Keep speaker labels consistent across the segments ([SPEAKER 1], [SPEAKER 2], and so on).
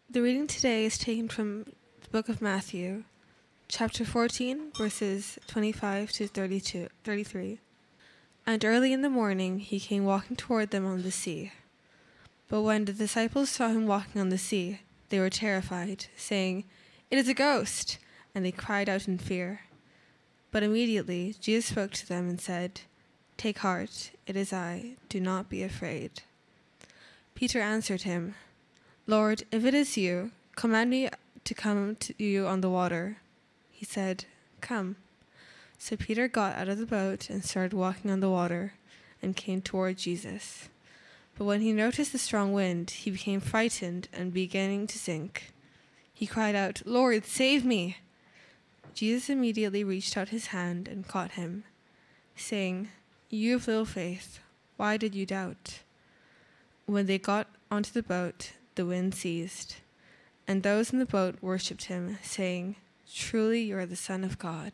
[SPEAKER 1] The reading today is taken from the book of Matthew, chapter 14, verses 25 to 33. And early in the morning he came walking toward them on the sea. But when the disciples saw him walking on the sea, they were terrified, saying, "It is a ghost!" And they cried out in fear. But immediately Jesus spoke to them and said, "Take heart, it is I, do not be afraid." Peter answered him, "Lord, if it is you, command me to come to you on the water." He said, "Come." So Peter got out of the boat and started walking on the water and came toward Jesus. But when he noticed the strong wind, he became frightened and beginning to sink. He cried out, "Lord, save me!" Jesus immediately reached out his hand and caught him, saying, "You of little faith, why did you doubt?" When they got onto the boat, the wind ceased, and those in the boat worshipped him, saying, "Truly you are the Son of God."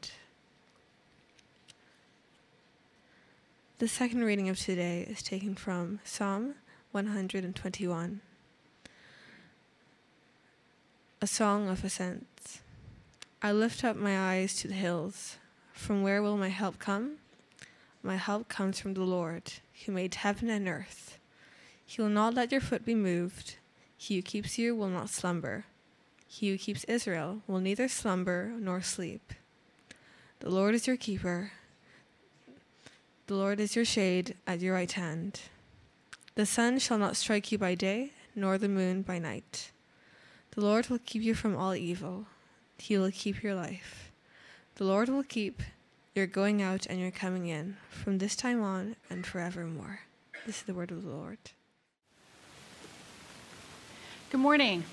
[SPEAKER 1] The second reading of today is taken from Psalm 121, a song of ascents. I lift up my eyes to the hills. From where will my help come? My help comes from the Lord, who made heaven and earth. He will not let your foot be moved. He who keeps you will not slumber. He who keeps Israel will neither slumber nor sleep. The Lord is your keeper. The Lord is your shade at your right hand. The sun shall not strike you by day, nor the moon by night. The Lord will keep you from all evil. He will keep your life. The Lord will keep your going out and your coming in from this time on and forevermore. This is the word of the Lord.
[SPEAKER 2] Good morning.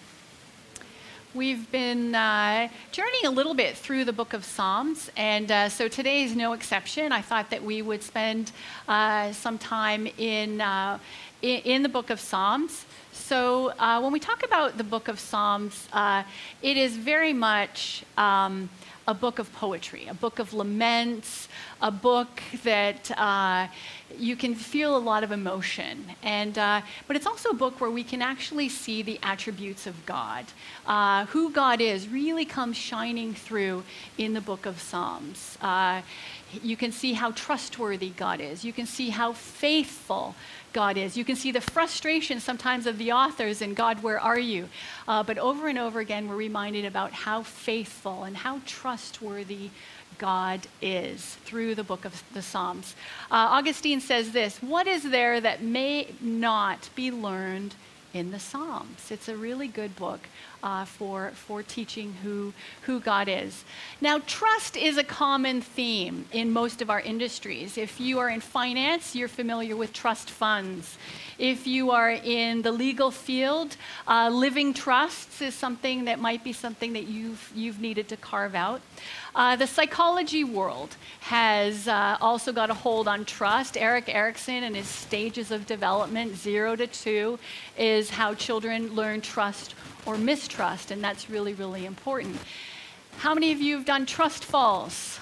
[SPEAKER 2] We've been journeying a little bit through the book of Psalms, and so today is no exception. I thought that we would spend some time in the book of Psalms. So when we talk about the book of Psalms, it is very much a book of poetry, a book of laments, a book that you can feel a lot of emotion. But it's also a book where we can actually see the attributes of God. Who God is really comes shining through in the book of Psalms. You can see how trustworthy God is. You can see how faithful God is. You can see the frustration sometimes of the authors in God, where are you? But over and over again, we're reminded about how faithful and how trustworthy God is through the book of the Psalms. Augustine says this: "What is there that may not be learned in the Psalms?" It's a really good book for teaching who God is. Now, trust is a common theme in most of our industries. If you are in finance, you're familiar with trust funds. If you are in the legal field, living trusts is something that might be something that you've needed to carve out. The psychology world has also got a hold on trust. Erik Erikson and his stages of development, 0 to 2, is how children learn trust or mistrust, and that's really, really important. How many of you have done trust falls?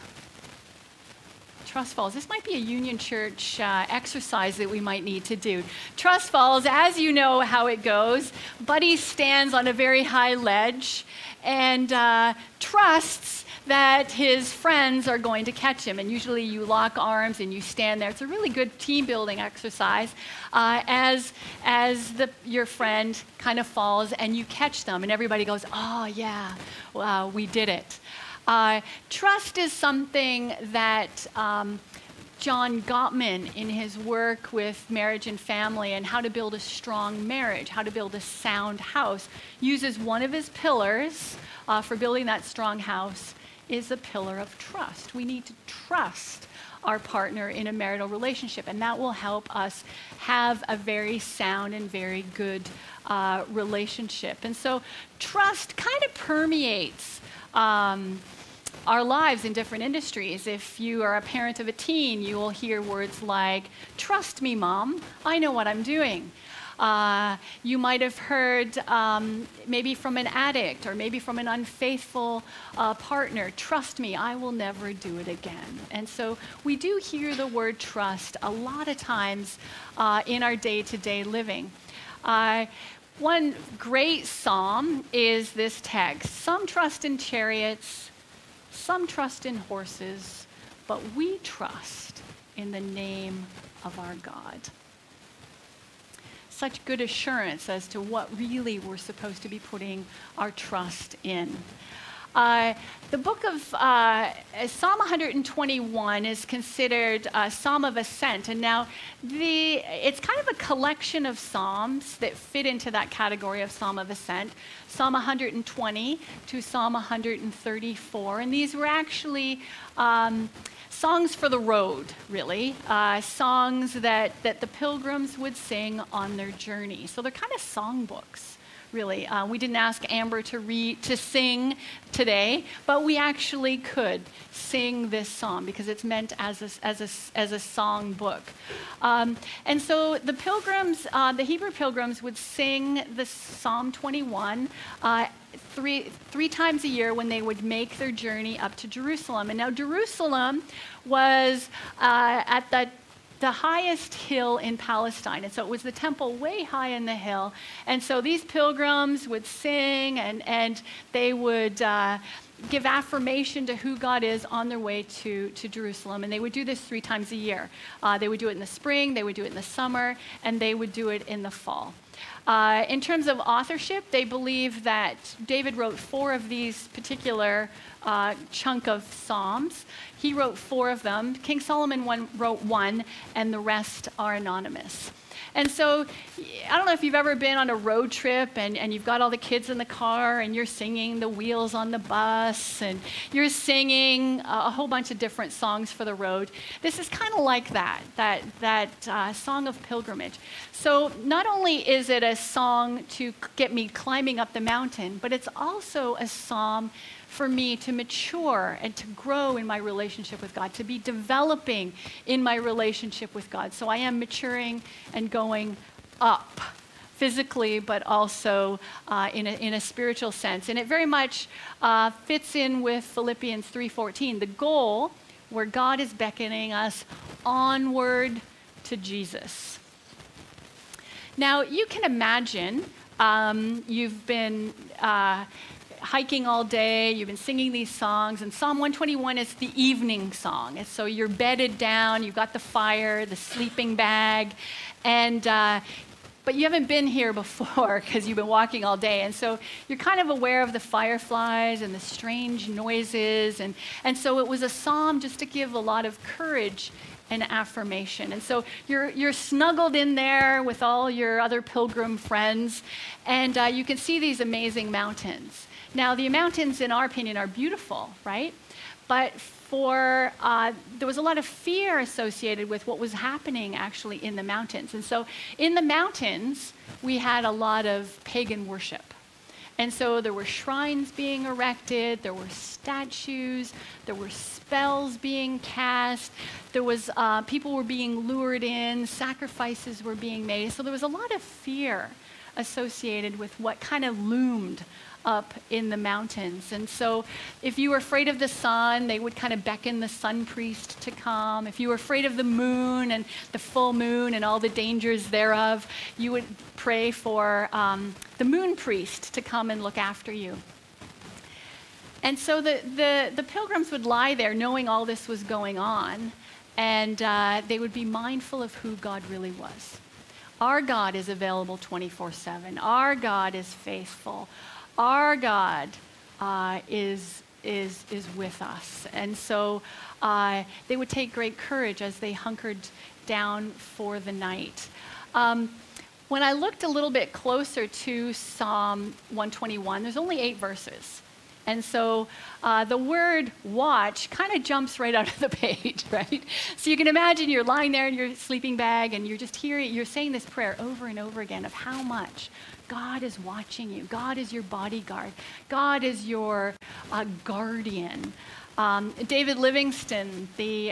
[SPEAKER 2] Trust falls. This might be a Union Church exercise that we might need to do. Trust falls, as you know how it goes. Buddy stands on a very high ledge and trusts that his friends are going to catch him. And usually you lock arms and you stand there. It's a really good team building exercise as your friend kind of falls and you catch them and everybody goes, "Oh yeah, wow, we did it." Trust is something that John Gottman, in his work with marriage and family and how to build a strong marriage, how to build a sound house, uses one of his pillars for building that strong house is a pillar of trust. We need to trust our partner in a marital relationship, and that will help us have a very sound and very good relationship. And so trust kind of permeates our lives in different industries. If you are a parent of a teen, you will hear words like, "Trust me, Mom, I know what I'm doing." You might have heard maybe from an addict or maybe from an unfaithful partner, "Trust me, I will never do it again." And so we do hear the word trust a lot of times in our day-to-day living. One great psalm is this text: some trust in chariots, some trust in horses, but we trust in the name of our God. Such good assurance as to what really we're supposed to be putting our trust in. The book of Psalm 121 is considered a psalm of ascent, and now it's kind of a collection of psalms that fit into that category of psalm of ascent. Psalm 120 to Psalm 134, and these were actually songs for the road, really, songs that the pilgrims would sing on their journey. So they're kind of songbooks, really. We didn't ask Amber to sing today, but we actually could sing this psalm because it's meant as a song book. And so the pilgrims, the Hebrew pilgrims, would sing the Psalm 21 three times a year when they would make their journey up to Jerusalem. And now Jerusalem was at the highest hill in Palestine. And so it was the temple way high in the hill. And so these pilgrims would sing and they would give affirmation to who God is on their way to Jerusalem. And they would do this 3 times a year. They would do it in the spring, they would do it in the summer, and they would do it in the fall. In terms of authorship, they believe that David wrote 4 of these particular chunk of psalms. He wrote 4 of them. King Solomon wrote 1, and the rest are anonymous. And so I don't know if you've ever been on a road trip and you've got all the kids in the car and you're singing the wheels on the bus and you're singing a whole bunch of different songs for the road. This is kind of like that song of pilgrimage. So not only is it a song to get me climbing up the mountain, but it's also a psalm for me to mature and to grow in my relationship with God, to be developing in my relationship with God. So I am maturing and going up physically, but also in a spiritual sense. And it very much fits in with Philippians 3:14, the goal where God is beckoning us onward to Jesus. Now, you can imagine you've been hiking all day, you've been singing these songs, and Psalm 121 is the evening song. And so you're bedded down, you've got the fire, the sleeping bag, and but you haven't been here before because you've been walking all day. And so you're kind of aware of the fireflies and the strange noises. And so it was a psalm just to give a lot of courage and affirmation. And so you're snuggled in there with all your other pilgrim friends, and you can see these amazing mountains. Now, the mountains, in our opinion, are beautiful, right? But there was a lot of fear associated with what was happening actually in the mountains. And so in the mountains, we had a lot of pagan worship. And so there were shrines being erected, there were statues, there were spells being cast, there was people were being lured in, sacrifices were being made. So there was a lot of fear associated with what kind of loomed up in the mountains. And so if you were afraid of the sun, they would kind of beckon the sun priest to come. If you were afraid of the moon and the full moon and all the dangers thereof, you would pray for the moon priest to come and look after you. And so the pilgrims would lie there knowing all this was going on, and they would be mindful of who God really was. Our God is available 24/7. Our God is faithful. Our God is with us. And so they would take great courage as they hunkered down for the night. When I looked a little bit closer to Psalm 121, there's only 8 verses. And so the word watch kind of jumps right out of the page, right? So you can imagine you're lying there in your sleeping bag and you're saying this prayer over and over again of how much God is watching you. God is your bodyguard. God is your guardian. David Livingstone, the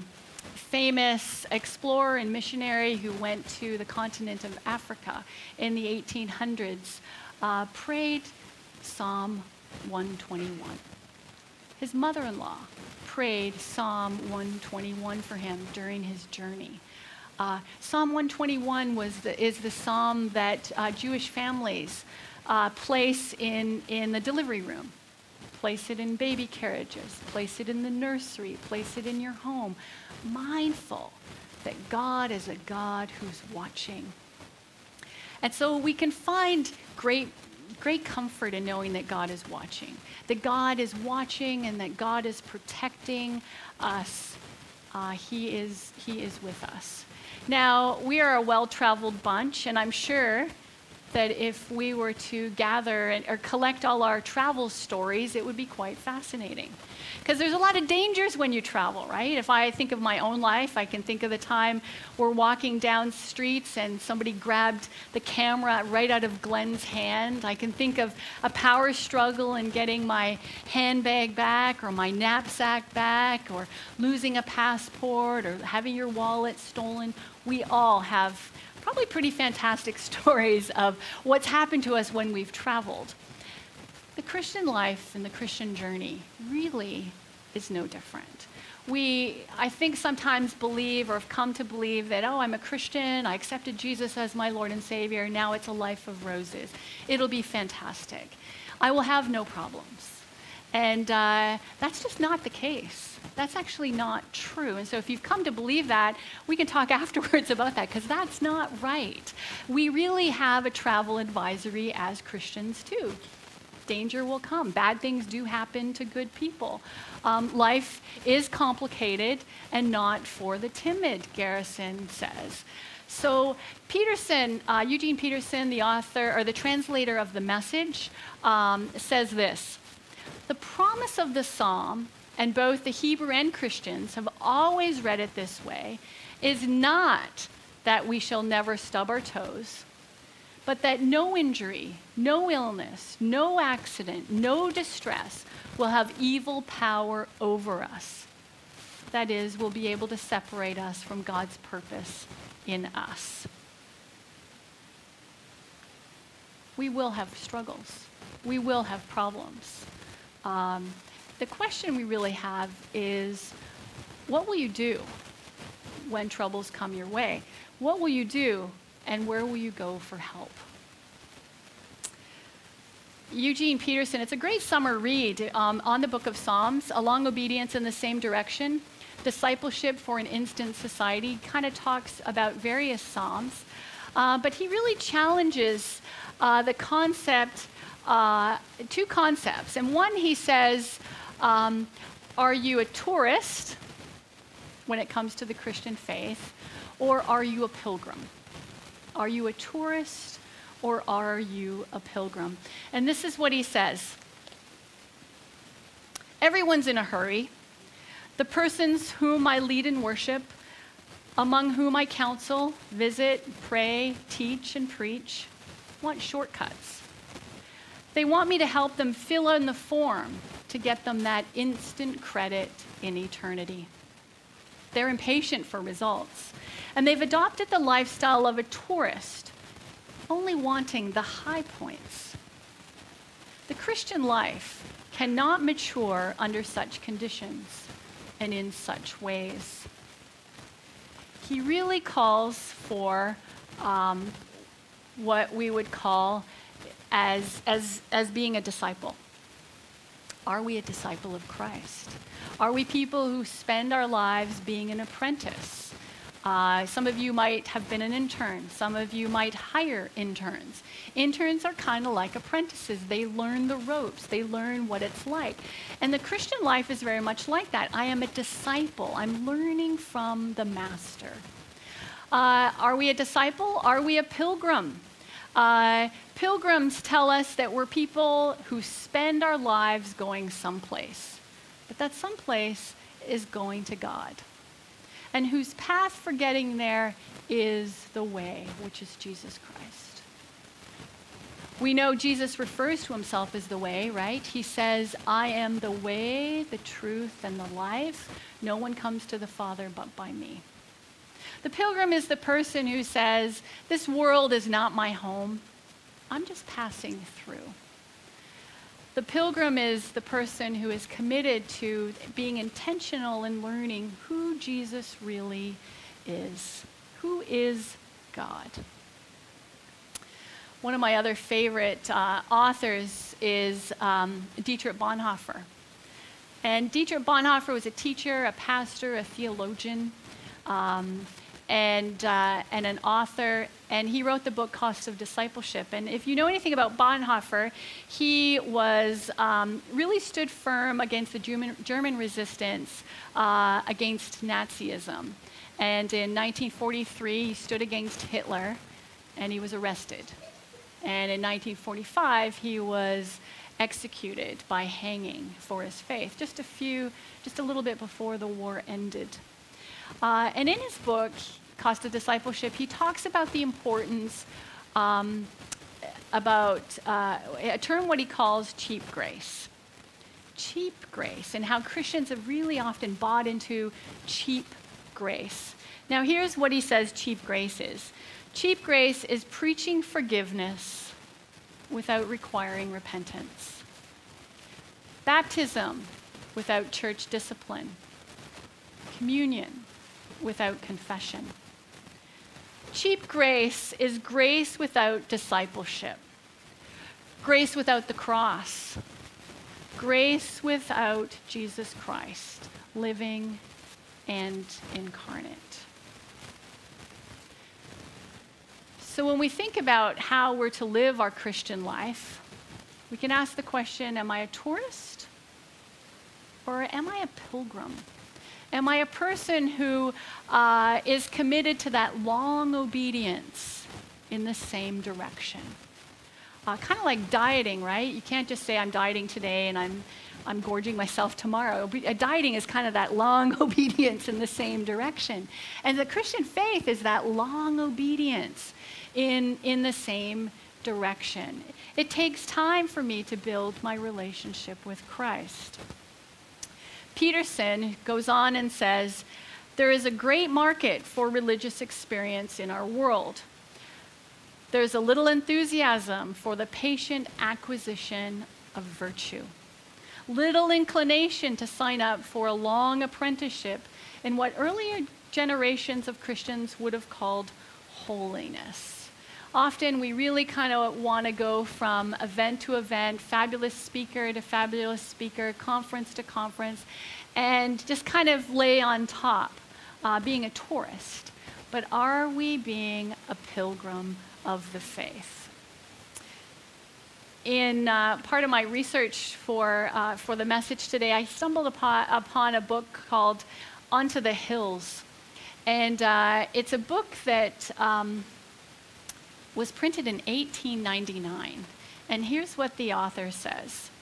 [SPEAKER 2] famous explorer and missionary who went to the continent of Africa in the 1800s, prayed Psalm 121. His mother-in-law prayed Psalm 121 for him during his journey. Psalm 121 is the psalm that Jewish families place in the delivery room. Place it in baby carriages, place it in the nursery, place it in your home, mindful that God is a God who's watching. And so we can find great comfort in knowing that God is watching, that God is watching and that God is protecting us. He is with us. Now, we are a well-traveled bunch, and I'm sure that if we were to gather or collect all our travel stories, it would be quite fascinating. Because there's a lot of dangers when you travel, right? If I think of my own life, I can think of the time we're walking down streets and somebody grabbed the camera right out of Glenn's hand. I can think of a power struggle in getting my handbag back or my knapsack back or losing a passport or having your wallet stolen. We all have probably pretty fantastic stories of what's happened to us when we've traveled. The Christian life and the Christian journey really is no different. We, I think, sometimes believe or have come to believe that, oh, I'm a Christian, I accepted Jesus as my Lord and Savior, now it's a life of roses. It'll be fantastic. I will have no problems. And that's just not the case. That's actually not true. And so if you've come to believe that, we can talk afterwards about that, because that's not right. We really have a travel advisory as Christians too. Danger will come. Bad things do happen to good people. Life is complicated and not for the timid, Garrison says. So Peterson, Eugene Peterson, the author or the translator of The Message, says this: the promise of the psalm, and both the Hebrew and Christians have always read it this way, is not that we shall never stub our toes, but that no injury, no illness, no accident, no distress will have evil power over us. That is, will be able to separate us from God's purpose in us. We will have struggles. We will have problems. The question we really have is, what will you do when troubles come your way? What will you do, and where will you go for help? Eugene Peterson, it's a great summer read on the book of Psalms, Along Obedience in the Same Direction, Discipleship for an Instant Society, kind of talks about various psalms, but he really challenges the concept, two concepts. And one, he says, are you a tourist when it comes to the Christian faith, or are you a pilgrim? Are you a tourist, or are you a pilgrim? And this is what he says: everyone's in a hurry. The persons whom I lead in worship, among whom I counsel, visit, pray, teach, and preach, want shortcuts. They want me to help them fill in the form to get them that instant credit in eternity. They're impatient for results, and they've adopted the lifestyle of a tourist, only wanting the high points. The Christian life cannot mature under such conditions and in such ways. He really calls for what we would call as being a disciple. Are we a disciple of Christ? Are we people who spend our lives being an apprentice? Some of you might have been an intern. Some of you might hire interns. Interns are kind of like apprentices. They learn the ropes. They learn what it's like. And the Christian life is very much like that. I am a disciple. I'm learning from the master. Are we a disciple? Are we a pilgrim? Pilgrims tell us that we're people who spend our lives going someplace, but that someplace is going to God, and whose path for getting there is the way, which is Jesus Christ. We know Jesus refers to himself as the way, right? He says, I am the way, the truth, and the life. No one comes to the Father but by me. The pilgrim is the person who says, this world is not my home. I'm just passing through. The pilgrim is the person who is committed to being intentional in learning who Jesus really is, Who is God? One of my other favorite authors is Dietrich Bonhoeffer. And Dietrich Bonhoeffer was a teacher, a pastor, a theologian, and an author, and he wrote the book Cost of Discipleship. And if you know anything about Bonhoeffer, he was really stood firm against the German resistance against Nazism. And in 1943, he stood against Hitler, and he was arrested. And in 1945, he was executed by hanging for his faith, just a little bit before the war ended. And in his book, Cost of Discipleship, he talks about the importance about a term what he calls cheap grace. Cheap grace, and how Christians have really often bought into cheap grace. Now here's what he says cheap grace is. Cheap grace is preaching forgiveness without requiring repentance. Baptism without church discipline. Communion without confession. Cheap grace is grace without discipleship. Grace without the cross. Grace without Jesus Christ, living and incarnate. So when we think about how we're to live our Christian life, we can ask the question, am I a tourist or am I a pilgrim? Am I a person who is committed to that long obedience in the same direction? Kind of like dieting, right? You can't just say I'm dieting today and I'm gorging myself tomorrow. Dieting is kind of that long obedience in the same direction. And the Christian faith is that long obedience in the same direction. It takes time for me to build my relationship with Christ. Peterson goes on and says, there is a great market for religious experience in our world. There's a little enthusiasm for the patient acquisition of virtue. Little inclination to sign up for a long apprenticeship in what earlier generations of Christians would have called holiness. Often we really kind of want to go from event to event, fabulous speaker to fabulous speaker, conference to conference, and just kind of lay on top, being a tourist. But are we being a pilgrim of the faith? In part of my research for the message today, I stumbled upon a book called Onto the Hills. And it's a book that was printed in 1899. And here's what the author says.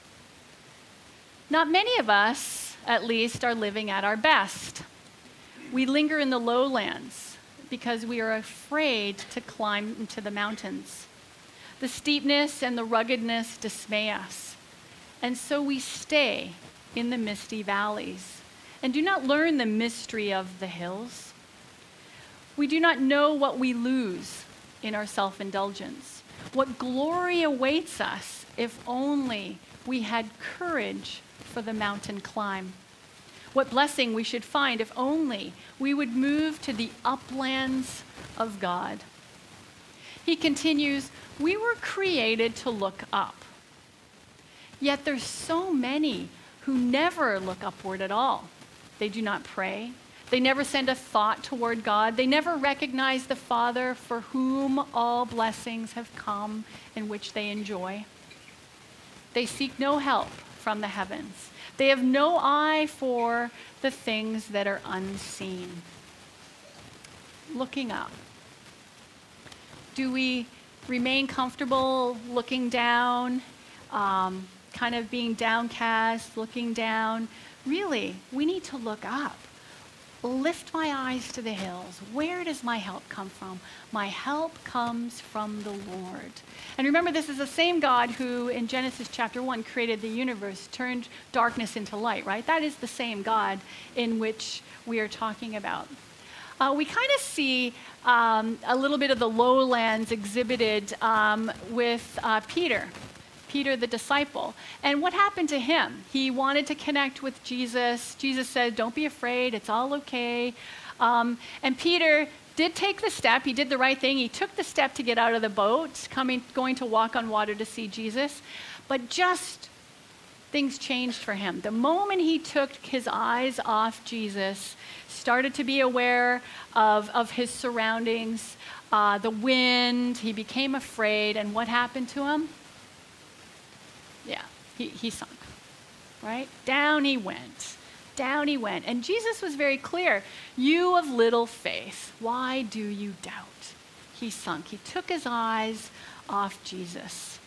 [SPEAKER 2] Not many of us, at least, are living at our best. We linger in the lowlands because we are afraid to climb into the mountains. The steepness and the ruggedness dismay us. And so we stay in the misty valleys and do not learn the mystery of the hills. We do not know what we lose in our self-indulgence, what glory awaits us if only we had courage for the mountain climb, what blessing we should find if only we would move to the uplands of God. He continues, we were created to look up. Yet there's so many who never look upward at all. They do not pray. They never send a thought toward God. They never recognize the Father for whom all blessings have come and which they enjoy. They seek no help from the heavens. They have no eye for the things that are unseen. Looking up. Do we remain comfortable looking down, kind of being downcast, looking down? Really, we need to look up. Lift my eyes to the hills. Where does my help come from? My help comes from the Lord. And remember, this is the same God who, in Genesis chapter 1, created the universe, turned darkness into light, right? That is the same God in which we are talking about. We kind of see a little bit of the lowlands exhibited with Peter the disciple. And what happened to him? He wanted to connect with Jesus. Jesus said, don't be afraid, it's all okay. And Peter did take the step. He did the right thing. He took the step to get out of the boat, going to walk on water to see Jesus. But just things changed for him. The moment he took his eyes off Jesus, started to be aware of his surroundings, the wind, he became afraid. And what happened to him? Yeah, he sunk, right? Down he went. Down he went. And Jesus was very clear. You of little faith, why do you doubt? He sunk. He took his eyes off Jesus.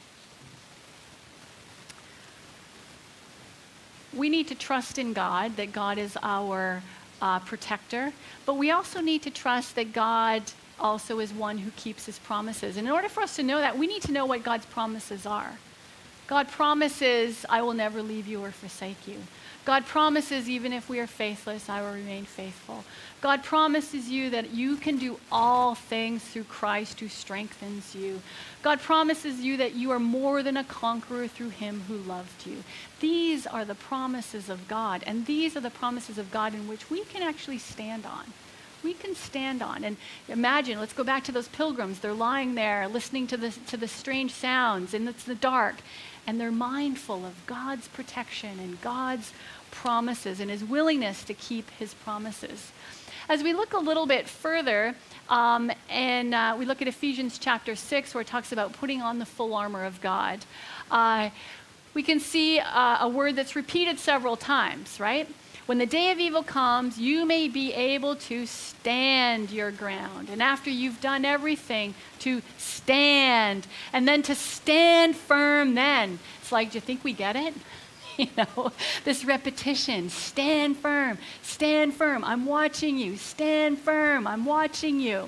[SPEAKER 2] We need to trust in God, that God is our protector. But we also need to trust that God also is one who keeps his promises. And in order for us to know that, we need to know what God's promises are. God promises, I will never leave you or forsake you. God promises, even if we are faithless, I will remain faithful. God promises you that you can do all things through Christ who strengthens you. God promises you that you are more than a conqueror through him who loved you. These are the promises of God, and these are the promises of God in which we can actually stand on. We can stand on. And imagine, let's go back to those pilgrims. They're lying there listening to the strange sounds in the dark. And they're mindful of God's protection and God's promises and his willingness to keep his promises. As we look a little bit further, and we look at Ephesians chapter 6, where it talks about putting on the full armor of God, we can see a word that's repeated several times, right? When the day of evil comes, you may be able to stand your ground. And after you've done everything, to stand. And then to stand firm then. It's like, do you think we get it? This repetition. Stand firm. Stand firm. I'm watching you. Stand firm. I'm watching you.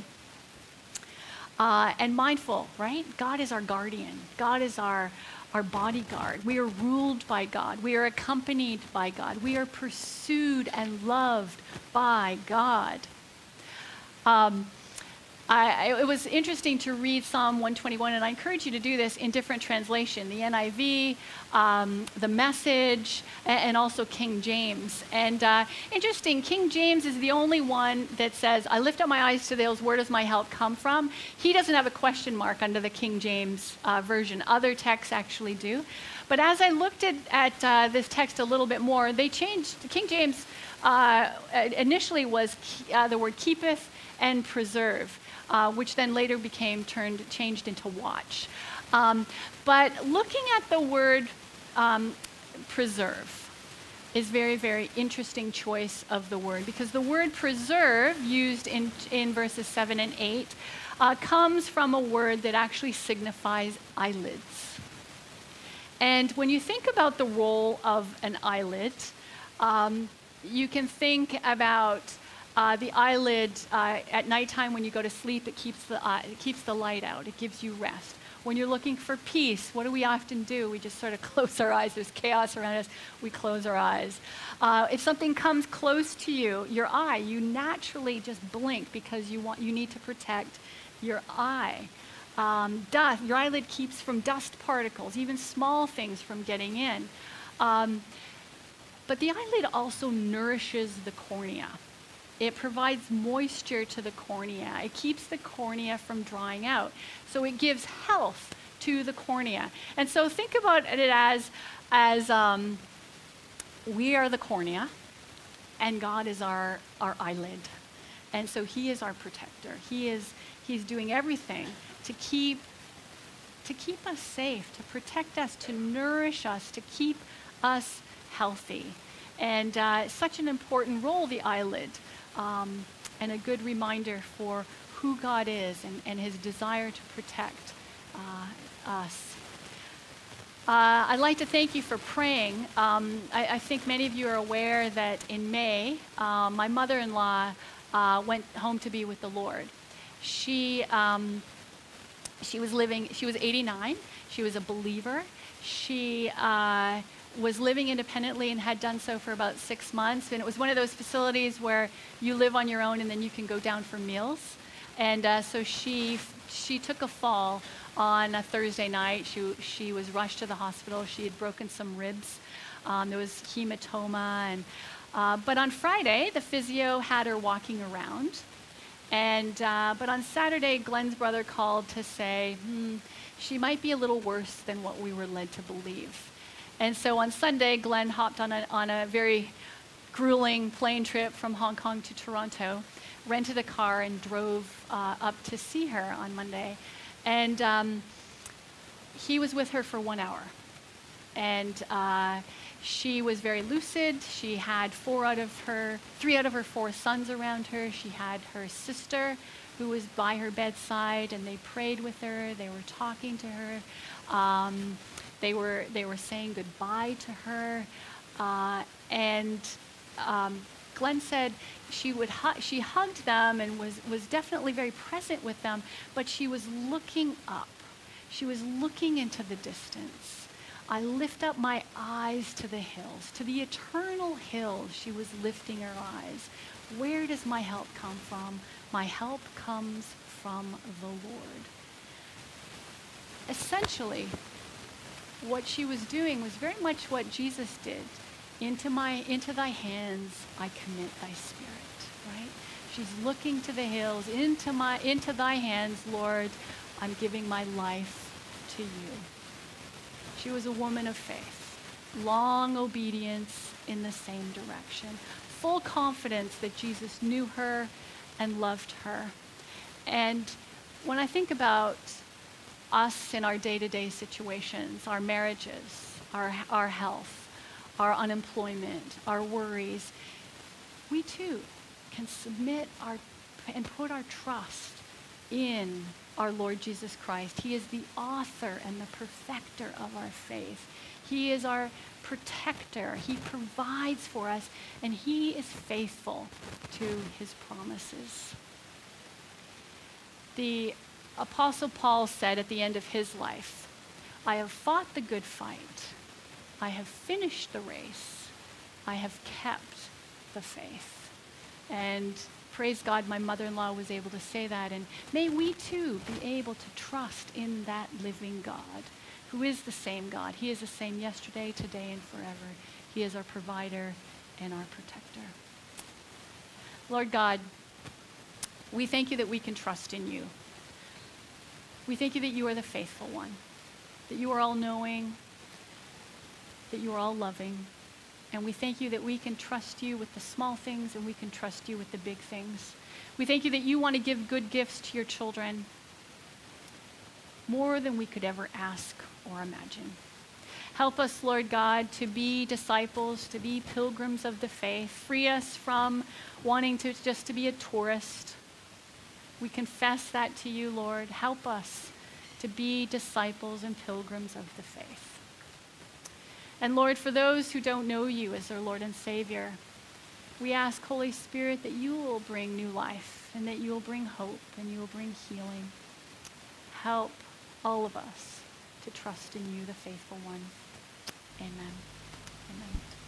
[SPEAKER 2] And mindful, right? God is our guardian. God is our bodyguard. We are ruled by God. We are accompanied by God. We are pursued and loved by God. It was interesting to read Psalm 121, and I encourage you to do this in different translation, the NIV, the Message, and also King James. And interesting, King James is the only one that says, I lift up my eyes to the hills, where does my help come from? He doesn't have a question mark under the King James version. Other texts actually do. But as I looked at this text a little bit more, they changed. King James initially was the word keepeth and preserve. Which then later changed into watch. But looking at the word preserve is very, very interesting choice of the word, because the word preserve used in verses 7 and 8 comes from a word that actually signifies eyelids. And when you think about the role of an eyelid, you can think about the eyelid at nighttime when you go to sleep. It keeps the light out. It gives you rest. When you're looking for peace, what do we often do? We just sort of close our eyes. There's chaos around us. We close our eyes. If something comes close to you, your eye, you naturally just blink because you need to protect your eye. Dust, your eyelid keeps from dust particles, even small things, from getting in. But the eyelid also nourishes the cornea. It provides moisture to the cornea. It keeps the cornea from drying out. So it gives health to the cornea. And so think about it as we are the cornea, and God is our eyelid. And so he is our protector. He's doing everything to keep us safe, to protect us, to nourish us, to keep us healthy. And such an important role, the eyelid. And a good reminder for who God is and his desire to protect us. I'd like to thank you for praying. I think many of you are aware that in May, my mother-in-law went home to be with the Lord. She was 89. She was a believer. She was living independently and had done so for about 6 months. And it was one of those facilities where you live on your own and then you can go down for meals. And so she took a fall on a Thursday night. She was rushed to the hospital. She had broken some ribs. There was hematoma. But on Friday, the physio had her walking around. And but on Saturday, Glenn's brother called to say, she might be a little worse than what we were led to believe. And so on Sunday, Glenn hopped on a very grueling plane trip from Hong Kong to Toronto, rented a car, and drove up to see her on Monday. And he was with her for 1 hour. And she was very lucid. She had 3 out of her 4 sons around her. She had her sister who was by her bedside, and they prayed with her. They were talking to her. They were saying goodbye to her. And Glenn said she hugged them and was definitely very present with them, but she was looking up. She was looking into the distance. I lift up my eyes to the hills, to the eternal hills. She was lifting her eyes. Where does my help come from? My help comes from the Lord. Essentially, what she was doing was very much what Jesus did. Into thy hands I commit thy spirit, right? She's looking to the hills, into thy hands, Lord, I'm giving my life to you. She was a woman of faith, long obedience in the same direction, full confidence that Jesus knew her and loved her. And when I think about us in our day-to-day situations, our marriages, our health, our unemployment, our worries, we too can submit and put our trust in our Lord Jesus Christ. He is the author and the perfecter of our faith. He is our protector. He provides for us, and he is faithful to his promises. The Apostle Paul said at the end of his life, I have fought the good fight. I have finished the race. I have kept the faith. And praise God, my mother-in-law was able to say that. And may we too be able to trust in that living God, who is the same God. He is the same yesterday, today, and forever. He is our provider and our protector. Lord God, we thank you that we can trust in you. We thank you that you are the faithful one, that you are all-knowing, that you are all-loving. And we thank you that we can trust you with the small things, and we can trust you with the big things. We thank you that you want to give good gifts to your children, more than we could ever ask or imagine. Help us, Lord God, to be disciples, to be pilgrims of the faith. Free us from wanting to just to be a tourist. We confess that to you, Lord. Help us to be disciples and pilgrims of the faith. And Lord, for those who don't know you as their Lord and Savior, we ask, Holy Spirit, that you will bring new life, and that you will bring hope, and you will bring healing. Help all of us to trust in you, the faithful one. Amen. Amen.